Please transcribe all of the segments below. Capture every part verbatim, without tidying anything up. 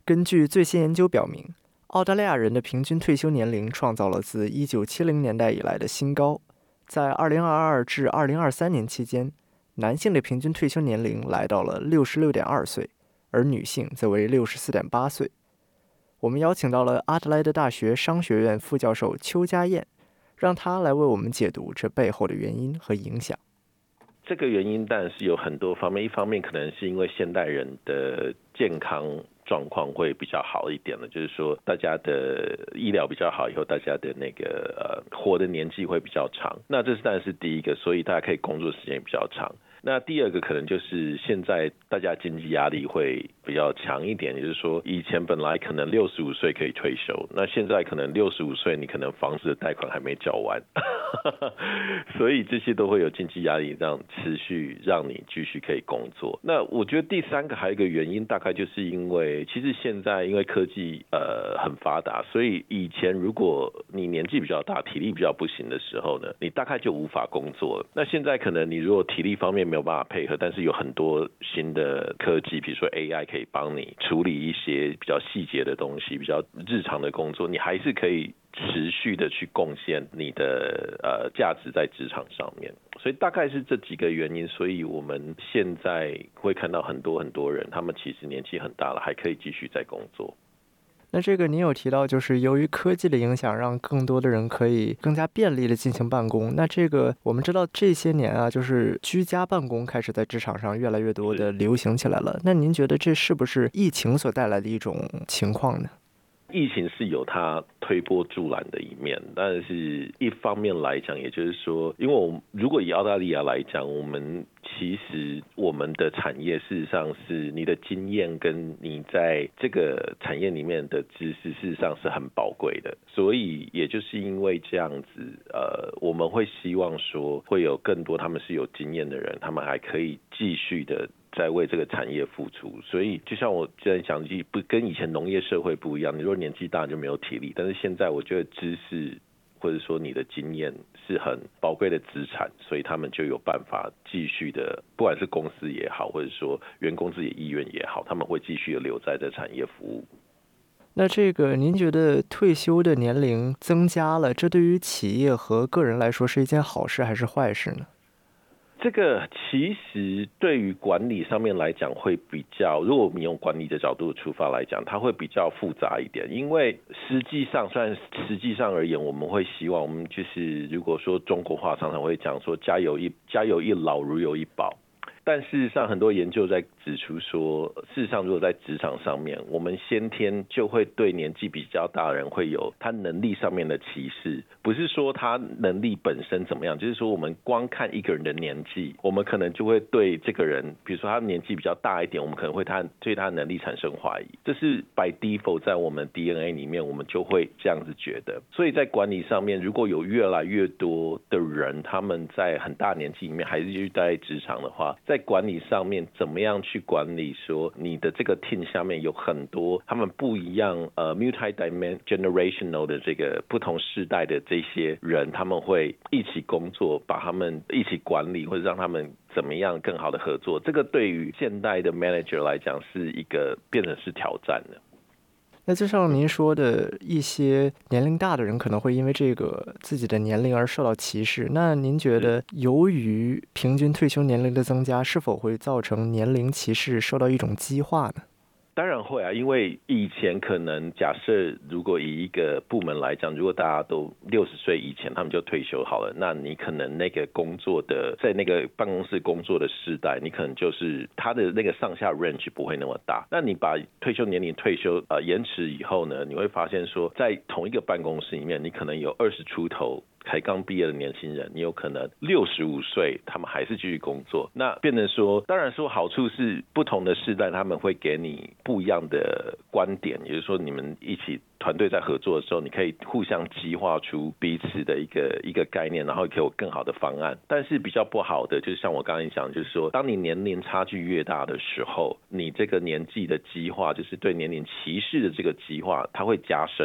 根据最新研究表明，澳大利亚人的平均退休年龄创造了自一九七零年代以来的新高。在二零二二至二零二三年期间，男性的平均退休年龄来到了六十六点二岁，而女性则为六十四点八岁。我们邀请到了阿德莱德大学商学院副教授邱家燕，让他来为我们解读这背后的原因和影响。 这个原因当然是有很多方面，一方面可能是因为现代人的健康状况会比较好一点了，就是说大家的医疗比较好以后，大家的那个呃活的年纪会比较长，那这是当然是第一个，所以大家可以工作时间比较长。那第二个可能就是现在大家经济压力会比较强一点，也就是说以前本来可能六十五岁可以退休，那现在可能六十五岁你可能房子的贷款还没缴完所以这些都会有经济压力，让持续让你继续可以工作。那我觉得第三个还有一个原因，大概就是因为其实现在因为科技呃很发达，所以以前如果你年纪比较大，体力比较不行的时候呢，你大概就无法工作了。那现在可能你如果体力方面没有办法配合，但是有很多新的科技，比如说 A I 可以帮你处理一些比较细节的东西，比较日常的工作，你还是可以持续的去贡献你的呃价值在职场上面。所以大概是这几个原因，所以我们现在会看到很多很多人，他们其实年纪很大了，还可以继续在工作。 那这个您有提到，就是由于科技的影响，让更多的人可以更加便利的进行办公。那这个我们知道这些年啊，就是居家办公开始在职场上越来越多的流行起来了。那您觉得这是不是疫情所带来的一种情况呢？ 疫情是有它推波助澜的一面，但是一方面来讲，也就是说，因为我们如果以澳大利亚来讲，我们其实我们的产业事实上是你的经验跟你在这个产业里面的知识事实上是很宝贵的，所以也就是因为这样子，呃，我们会希望说会有更多他们是有经验的人，他们还可以继续的在为这个产业付出。所以就像我之前讲的，不跟以前农业社会不一样，你如果年纪大就没有体力，但是现在我觉得知识或者说你的经验是很宝贵的资产，所以他们就有办法继续的，不管是公司也好，或者说员工自己意愿也好，他们会继续的留在这产业服务。 那这个您觉得退休的年龄增加了，这对于企业和个人来说是一件好事还是坏事呢？ 这个其实对于管理上面来讲会比较，如果你用管理的角度出发来讲，它会比较复杂一点，因为实际上算实际上而言，我们会希望我们就是如果说中国话常常会讲说家有一家有一老如有一宝。但事实上很多研究在指出说，事实上如果在职场上面，我们先天就会对年纪比较大的人会有他能力上面的歧视，不是说他能力本身怎么样，就是说我们光看一个人的年纪，我们可能就会对这个人，比如说他年纪比较大一点，我们可能会他对他的能力产生怀疑，这是 by default 在我们 D N A 里面我们就会这样子觉得。所以在管理上面，如果有越来越多的人他们在很大年纪里面还是继续待在职场的话，在管理上面怎么样去管理说你的这个 team 下面有很多他们不一样呃 multi-generational 的这个不同世代的这些人，他们会一起工作，把他们一起管理，或者让他们怎么样更好的合作，这个对于现代的 manager 来讲是一个变成是挑战的。 那就像您说的，一些年龄大的人可能会因为这个自己的年龄而受到歧视。那您觉得，由于平均退休年龄的增加，是否会造成年龄歧视受到一种激化呢？ 当然会啊，因为以前可能假设如果以一个部门来讲，如果大家都六十岁以前他们就退休好了，那你可能那个工作的在那个办公室工作的世代，你可能就是他的那个上下 range 不会那么大。那你把退休年龄退休呃延迟以后呢，你会发现说在同一个办公室里面，你可能有二十出头才刚毕业的年轻人，你有可能六十五岁他们还是继续工作，那变成说当然说好处是不同的世代他们会给你不一样的观点，也就是说你们一起团队在合作的时候，你可以互相激化出彼此的一个一个概念，然后给我更好的方案。但是比较不好的就是像我刚才讲，就是说当你年龄差距越大的时候，你这个年纪的激化，就是对年龄歧视的这个激化它会加深。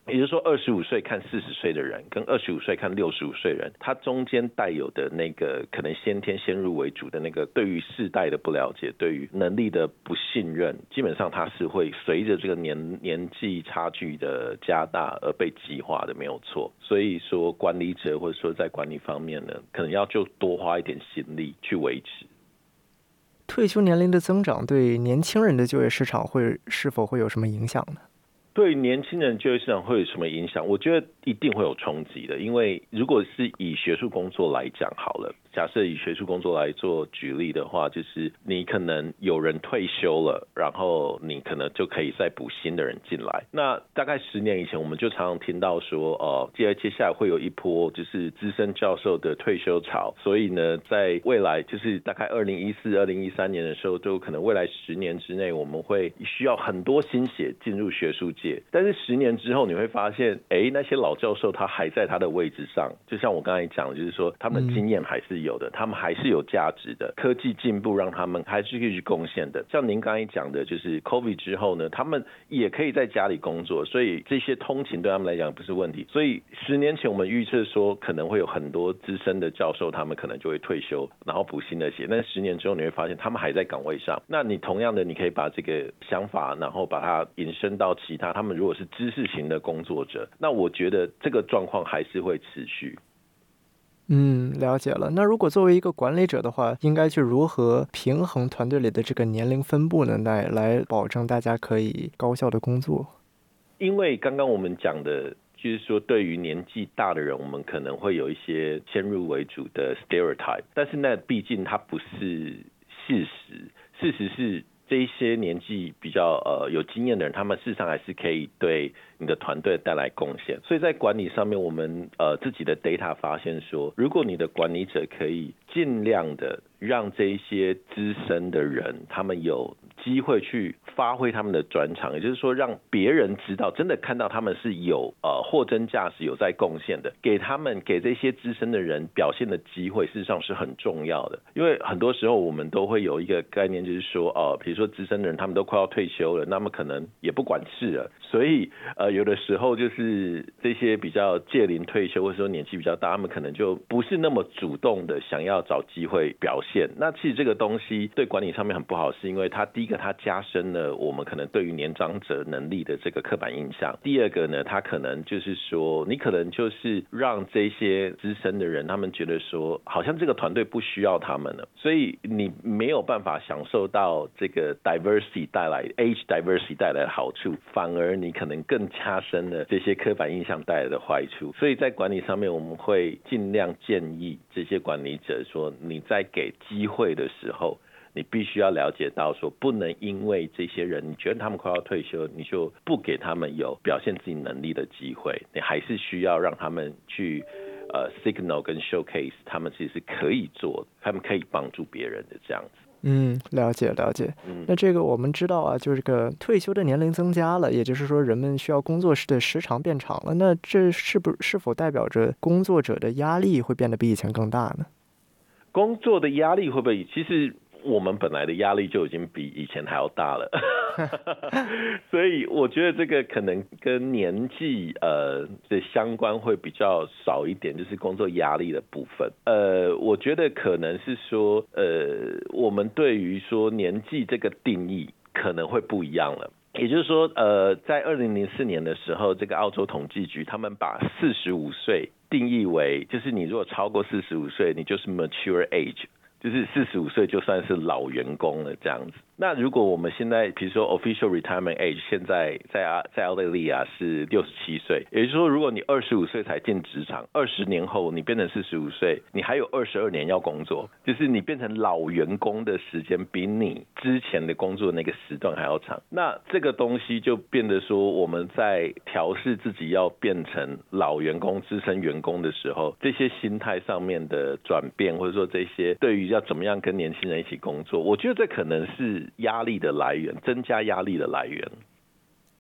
也就是说二十五岁看四十岁的人跟二十五岁看六十五岁人，他中间带有的那个可能先天先入为主的那个对于世代的不了解，对于能力的不信任，基本上它是会随着这个年年纪差距的加大而被激化的，没有错。所以说管理者或者说在管理方面呢，可能要就多花一点心力去维持。 退休年龄的增长对年轻人的就业市场会是否会有什么影响呢？ 对年轻人就业市场会有什么影响？我觉得一定会有冲击的，因为如果是以学术工作来讲好了，假设以学术工作来做举例的话，就是你可能有人退休了，然后你可能就可以再补新的人进来。那大概十年以前，我们就常常听到说，呃，接接下来会有一波就是资深教授的退休潮，所以呢，在未来就是大概二零一四、二零一三年的时候，就可能未来十年之内，我们会需要很多新血进入学术界。但是十年之后，你会发现，哎，那些老教授他还在他的位置上，就像我刚才讲的，就是说他们的经验还是有的，他们还是有价值的，科技进步让他们还是可以去贡献的。像您刚才讲的，就是 COVID 之后呢，他们也可以在家里工作，所以这些通勤对他们来讲不是问题。所以十年前我们预测说可能会有很多资深的教授，他们可能就会退休，然后补新的血。但十年之后你会发现他们还在岗位上。那你同样的，你可以把这个想法，然后把它引申到其他，他们如果是知识型的工作者，那我觉得这个状况还是会持续。 嗯，了解了。那如果作为一个管理者的话，应该去如何平衡团队里的这个年龄分布呢？来来保证大家可以高效的工作。 因为刚刚我们讲的就是说，对于年纪大的人，我们可能会有一些先入为主的 stereotype， 但是那毕竟它不是事实。事实是这一些年纪比较呃有经验的人，他们事实上还是可以对你的团队带来贡献。所以在管理上面，我们呃自己的 data 发现说，如果你的管理者可以尽量的让这一些资深的人，他们有机会去发挥他们的专长，也就是说让别人知道，真的看到他们是有呃货真价实有在贡献的，给他们给这些资深的人表现的机会，事实上是很重要的。因为很多时候我们都会有一个概念，就是说呃比如说资深的人他们都快要退休了，那么可能也不管事了，所以呃有的时候就是这些比较届龄退休或者说年纪比较大，他们可能就不是那么主动的想要找机会表现。那其实这个东西对管理上面很不好，是因为它第一个它加深了我们可能对于年长者能力的这个刻板印象，第二个呢，它可能就是说你可能就是让这些资深的人他们觉得说好像这个团队不需要他们了，所以你没有办法享受到这个 diversity 带来 age diversity 带来的好处，反而你可能更加深了这些刻板印象带来的坏处。所以在管理上面，我们会尽量建议这些管理者说，你在给机会的时候，你必须要了解到说，不能因为这些人你觉得他们快要退休，你就不给他们有表现自己能力的机会，你还是需要让他们去呃 signal 跟 showcase 他们其实是可以做的，他们可以帮助别人的这样子。 嗯，了解了解。那这个我们知道啊，就是这个退休的年龄增加了，也就是说人们需要工作时的时长变长了。那这是不是否代表着工作者的压力会变得比以前更大呢？ 工作的压力会不会？其实我们本来的压力就已经比以前还要大了，所以我觉得这个可能跟年纪呃的相关会比较少一点，就是工作压力的部分。呃，我觉得可能是说，呃，我们对于说年纪这个定义可能会不一样了。也就是说，呃，在二零零四年的时候，这个澳洲统计局他们把四十五岁定义为，就是你如果超过四十五岁，你就是 mature age。就是四十五岁就算是老员工了这样子。那如果我们现在比如说 official retirement age 现在在在澳大利亚是六十七岁，也就是说如果你二十五岁才进职场，二十年后你变成四十五岁，你还有二十二年要工作，就是你变成老员工的时间比你之前的工作那个时段还要长。那这个东西就变得说，我们在调试自己要变成老员工资深员工的时候，这些心态上面的转变，或者说这些对于要怎么样跟年轻人一起工作，我觉得这可能是压力的来源，增加压力的来源。